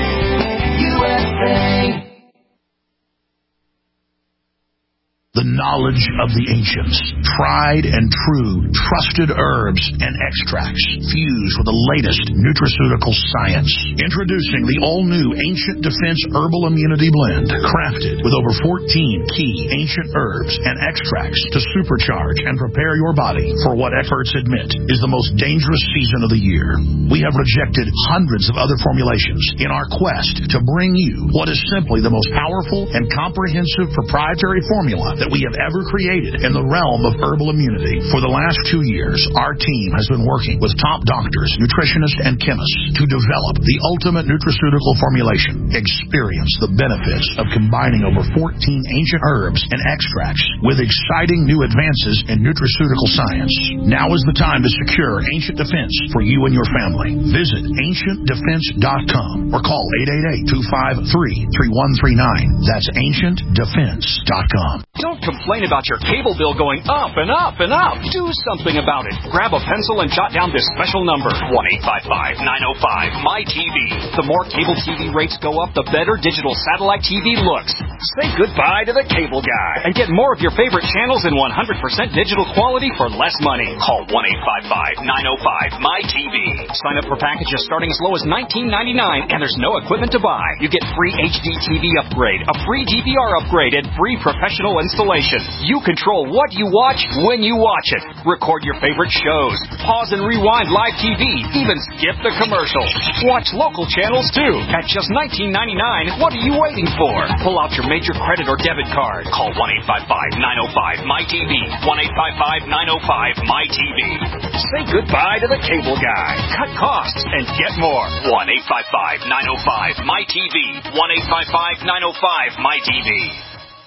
USA. The knowledge of the ancients, tried and true, trusted herbs and extracts fused with the latest nutraceutical science. Introducing the all-new Ancient Defense Herbal Immunity Blend, crafted with over 14 key ancient herbs and extracts to supercharge and prepare your body for what experts admit is the most dangerous season of the year. We have rejected hundreds of other formulations in our quest to bring you what is simply the most powerful and comprehensive proprietary formula that we have ever created in the realm of herbal immunity. For the last 2 years, our team has been working with top doctors, nutritionists, and chemists to develop the ultimate nutraceutical formulation. Experience the benefits of combining over 14 ancient herbs and extracts with exciting new advances in nutraceutical science. Now is the time to secure Ancient Defense for you and your family. Visit AncientDefense.com or call 888-253-3139. That's AncientDefense.com. Don't complain about your cable bill going up and up and up. Do something about it. Grab a pencil and jot down this special number, 1-855-905-MY-TV. The more cable TV rates go up, the better digital satellite TV looks. Say goodbye to the cable guy and get more of your favorite channels in 100% digital quality for less money. Call 1-855-905-MY-TV. Sign up for packages starting as low as $19.99, and there's no equipment to buy. You get free HD TV upgrade, a free DVR upgrade, and free professional installation. You control what you watch when you watch it. Record your favorite shows. Pause and rewind live TV. Even skip the commercials. Watch local channels too. At just $19.99, what are you waiting for? Pull out your major credit or debit card. Call 1-855-905-MY-TV. 1-855-905-MY-TV. Say goodbye to the cable guy. Cut costs and get more. 1-855-905-MY-TV. 1-855-905-MY-TV.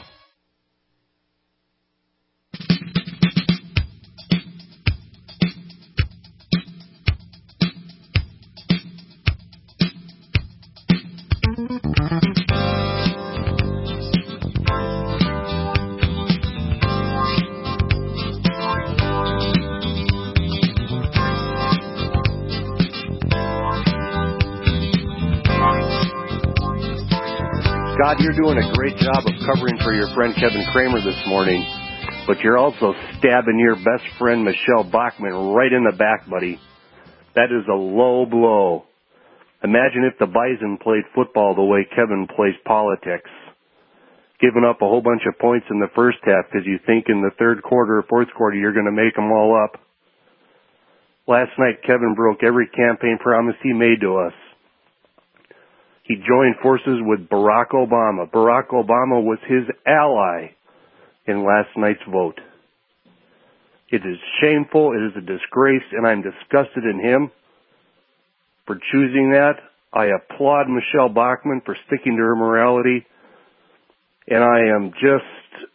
Scott, you're doing a great job of covering for your friend Kevin Kramer this morning, but you're also stabbing your best friend Michelle Bachmann right in the back, buddy. That is a low blow. Imagine if the Bison played football the way Kevin plays politics, giving up a whole bunch of points in the first half because you think in the third quarter or fourth quarter you're going to make them all up. Last night, Kevin broke every campaign promise he made to us. He joined forces with Barack Obama. Barack Obama was his ally in last night's vote. It is shameful, it is a disgrace, and I'm disgusted in him for choosing that. I applaud Michelle Bachmann for sticking to her morality, and I am just...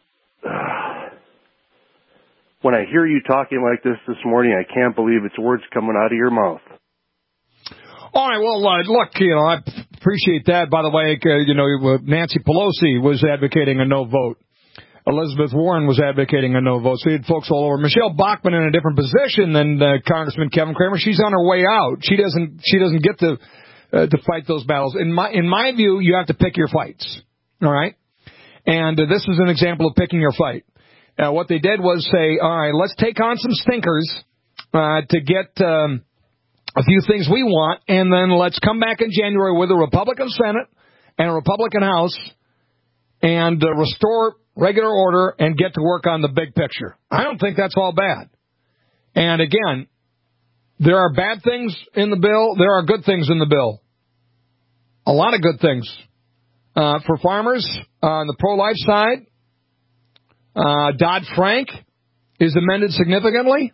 when I hear you talking like this morning, I can't believe it's words coming out of your mouth. All right, well, look, I appreciate that. By the way, Nancy Pelosi was advocating a no vote. Elizabeth Warren was advocating a no vote. So you had folks all over. Michelle Bachmann in a different position than Congressman Kevin Cramer. She's on her way out. She doesn't get to fight those battles. In my view, you have to pick your fights. All right? And this is an example of picking your fight. What they did was say, all right, let's take on some stinkers to get a few things we want, and then let's come back in January with a Republican Senate and a Republican House and restore regular order and get to work on the big picture. I don't think that's all bad. And again, there are bad things in the bill. There are good things in the bill. A lot of good things. For farmers on the pro-life side, Dodd-Frank is amended significantly,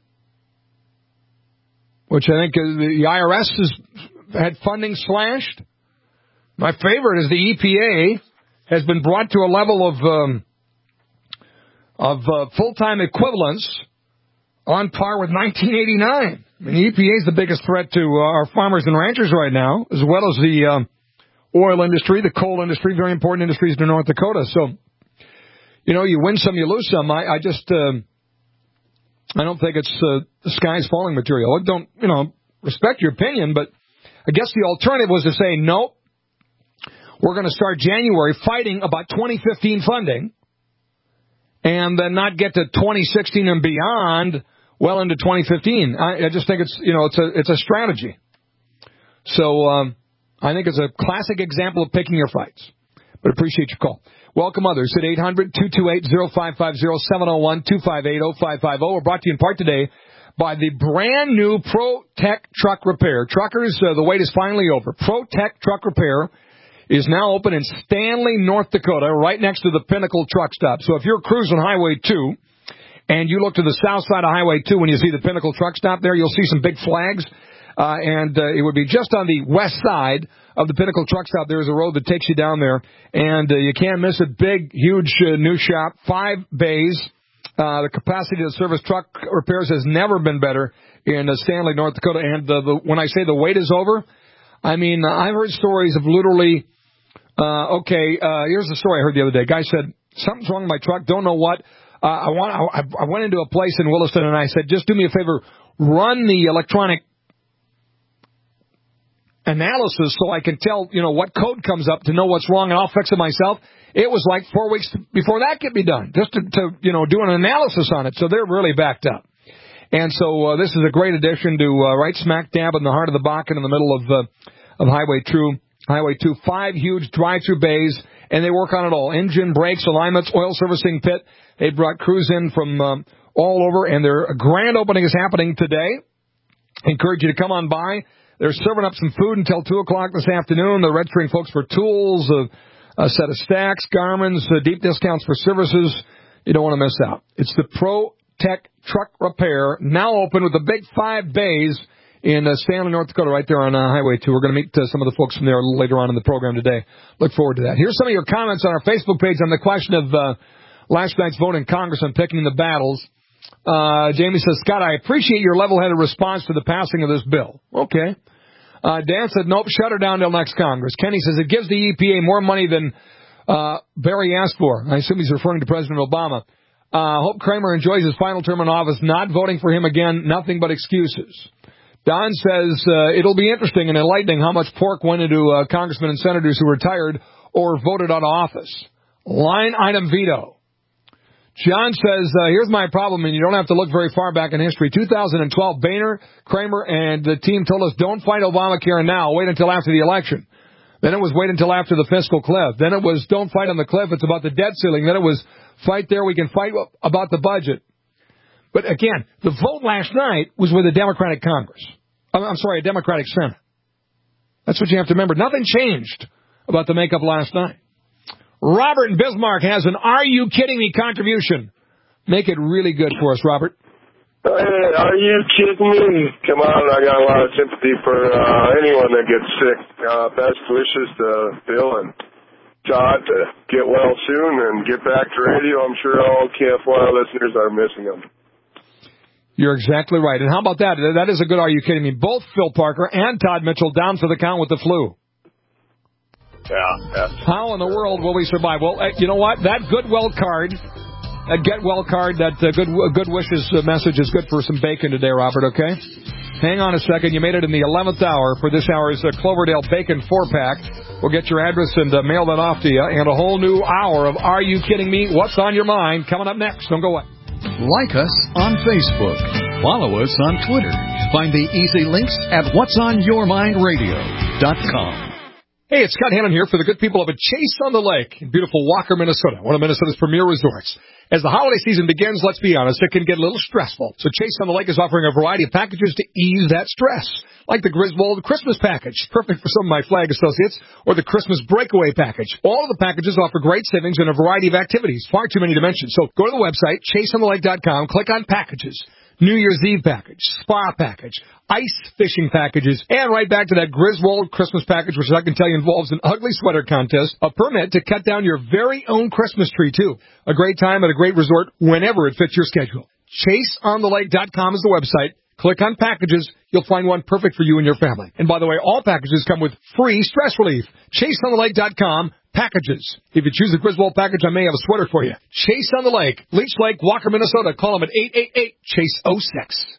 which I think the IRS has had funding slashed. My favorite is the EPA has been brought to a level of full-time equivalence on par with 1989. I mean, the EPA is the biggest threat to our farmers and ranchers right now, as well as the oil industry, the coal industry, very important industries in North Dakota. So, you win some, you lose some. I don't think it's the sky's falling material. I don't, respect your opinion, but I guess the alternative was to say, no, we're going to start January fighting about 2015 funding and then not get to 2016 and beyond well into 2015. I just think it's a strategy. So I think it's a classic example of picking your fights. But appreciate your call. Welcome others at 800-228-0550, 701-258-0550. We're brought to you in part today by the brand new ProTech Truck Repair. Truckers, the wait is finally over. ProTech Truck Repair is now open in Stanley, North Dakota, right next to the Pinnacle Truck Stop. So if you're cruising Highway 2 and you look to the south side of Highway 2 when you see the Pinnacle Truck Stop there, you'll see some big flags. And it would be just on the west side of the Pinnacle Truck Stop. There's a road that takes you down there, and you can't miss it. Big, huge new shop, 5 bays. The capacity to service truck repairs has never been better in Stanley, North Dakota. And when I say the wait is over, I mean, I've heard stories of literally, here's the story I heard the other day. Guy said, something's wrong with my truck, don't know what. I went into a place in Williston, and I said, just do me a favor, run the electronic analysis so I can tell, what code comes up to know what's wrong, and I'll fix it myself. It was like 4 weeks before that could be done, just to do an analysis on it. So they're really backed up. And so this is a great addition to right smack dab in the heart of the Bakken in the middle of Highway 2. 5 huge drive-through bays, and they work on it all. Engine, brakes, alignments, oil servicing pit. They brought crews in from all over, and their grand opening is happening today. Encourage you to come on by. They're serving up some food until 2 o'clock this afternoon. They're registering folks for tools, a set of stacks, Garmins, deep discounts for services. You don't want to miss out. It's the ProTech Truck Repair, now open with the big 5 bays in Stanley, North Dakota, right there on Highway 2. We're going to meet some of the folks from there a little later on in the program today. Look forward to that. Here's some of your comments on our Facebook page on the question of last night's vote in Congress on picking the battles. Jamie says, Scott, I appreciate your level-headed response to the passing of this bill. Okay. Dan said, nope, shut her down till next Congress. Kenny says, it gives the EPA more money than Barry asked for. I assume he's referring to President Obama. Hope Cramer enjoys his final term in office. Not voting for him again, nothing but excuses. Don says, it'll be interesting and enlightening how much pork went into congressmen and senators who retired or voted out of office. Line item veto. John says, here's my problem, and you don't have to look very far back in history. 2012, Boehner, Cramer, and the team told us, don't fight Obamacare now. Wait until after the election. Then it was wait until after the fiscal cliff. Then it was don't fight on the cliff. It's about the debt ceiling. Then it was fight there. We can fight about the budget. But again, the vote last night was with a Democratic Congress. A Democratic Senate. That's what you have to remember. Nothing changed about the makeup last night. Robert in Bismarck has an Are You Kidding Me contribution. Make it really good for us, Robert. Hey, are you kidding me? Come on, I got a lot of sympathy for anyone that gets sick. Best wishes to Bill and Todd to get well soon and get back to radio. I'm sure all KFY listeners are missing them. You're exactly right. And how about that? That is a good Are You Kidding Me? Both Phil Parker and Todd Mitchell down for the count with the flu. Yeah. How in the world will we survive? Well, you know what? That Goodwill card, that Get Well card, that good wishes message is good for some bacon today, Robert, okay? Hang on a second. You made it in the 11th hour for this hour's Cloverdale Bacon 4-pack. We'll get your address and mail that off to you. And a whole new hour of Are You Kidding Me? What's on Your Mind? Coming up next. Don't go away. Like us on Facebook. Follow us on Twitter. Find the easy links at whatsonyourmindradio.com. Hey, it's Scott Hannon here for the good people of a Chase on the Lake in beautiful Walker, Minnesota, one of Minnesota's premier resorts. As the holiday season begins, let's be honest, it can get a little stressful. So Chase on the Lake is offering a variety of packages to ease that stress, like the Griswold Christmas package, perfect for some of my flag associates, or the Christmas breakaway package. All of the packages offer great savings in a variety of activities, far too many to mention. So go to the website, chaseonthelake.com, click on packages. New Year's Eve package, spa package, ice fishing packages, and right back to that Griswold Christmas package, which I can tell you involves an ugly sweater contest, a permit to cut down your very own Christmas tree, too. A great time at a great resort whenever it fits your schedule. ChaseOnTheLake.com is the website. Click on packages. You'll find one perfect for you and your family. And by the way, all packages come with free stress relief. ChaseOnTheLake.com. Packages. If you choose the Griswold package, I may have a sweater for you. Chase on the Lake, Leech Lake, Walker, Minnesota. Call them at 888-CHASE-06.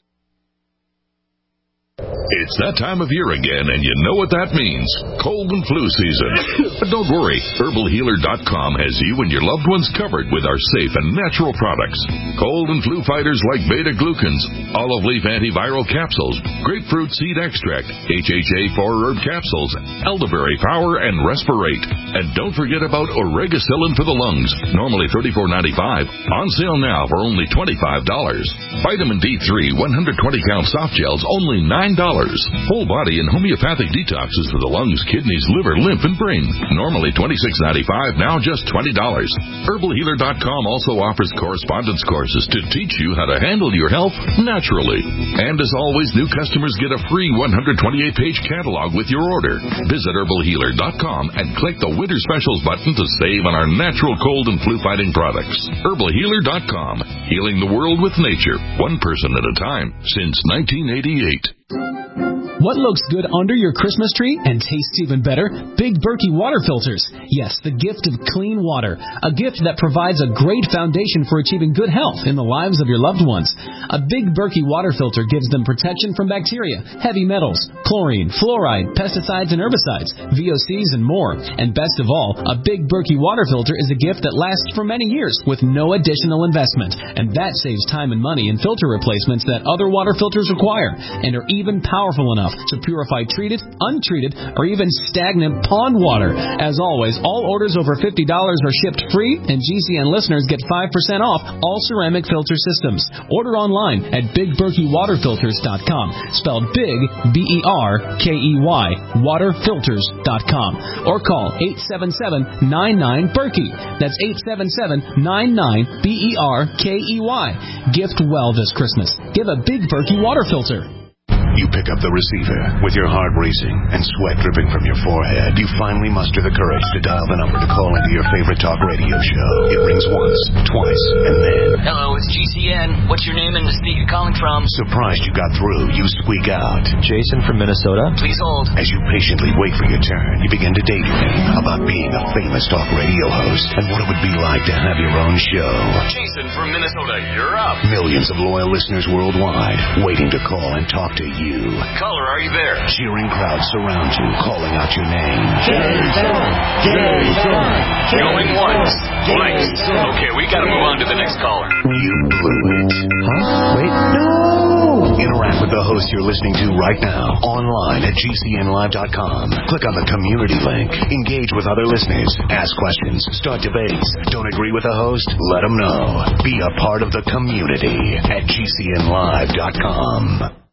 It's that time of year again, and you know what that means. Cold and flu season. But don't worry, HerbalHealer.com has you and your loved ones covered with our safe and natural products. Cold and flu fighters like beta-glucans, olive leaf antiviral capsules, grapefruit seed extract, HHA 4-herb capsules, elderberry power, and respirate. And don't forget about Oregacillin for the lungs, normally $34.95, on sale now for only $25. Vitamin D3 120-count soft gels, only $9. Whole body and homeopathic detoxes for the lungs, kidneys, liver, lymph, and brain. Normally $26.95, now just $20. HerbalHealer.com also offers correspondence courses to teach you how to handle your health naturally. And as always, new customers get a free 128-page catalog with your order. Visit HerbalHealer.com and click the Winter Specials button to save on our natural cold and flu-fighting products. HerbalHealer.com. Healing the world with nature, one person at a time, since 1988. What looks good under your Christmas tree and tastes even better? Big Berkey water filters. Yes, the gift of clean water. A gift that provides a great foundation for achieving good health in the lives of your loved ones. A Big Berkey water filter gives them protection from bacteria, heavy metals, chlorine, fluoride, pesticides and herbicides, VOCs and more. And best of all, a Big Berkey water filter is a gift that lasts for many years with no additional investment. And that saves time and money in filter replacements that other water filters require and are even powerful enough to purify treated, untreated, or even stagnant pond water. As always, all orders over $50 are shipped free, and GCN listeners get 5% off all ceramic filter systems. Order online at BigBerkeyWaterFilters.com, spelled Big, B-E-R-K-E-Y, waterfilters.com, or call 877-99-BERKEY. That's 877-99-BERKEY. Gift well this Christmas. Give a Big Berkey water filter. You pick up the receiver with your heart racing and sweat dripping from your forehead. You finally muster the courage to dial the number to call into your favorite talk radio show. It rings once, twice, and then... Hello, it's GCN. What's your name and the state you're calling from? Surprised you got through, you squeak out. Jason from Minnesota. Please hold. As you patiently wait for your turn, you begin to daydream about being a famous talk radio host and what it would be like to have your own show. Jason from Minnesota, you're up. Millions of loyal listeners worldwide waiting to call and talk to you. Caller, are you there? Cheering crowds surround you, calling out your name. Jason! Jason! Going once, twice. Okay, we gotta move on to the next caller. You blew it. Huh? Wait, no! Interact with the host you're listening to right now, online at GCNlive.com. Click on the community link. Engage with other listeners. Ask questions. Start debates. Don't agree with the host? Let them know. Be a part of the community at GCNlive.com.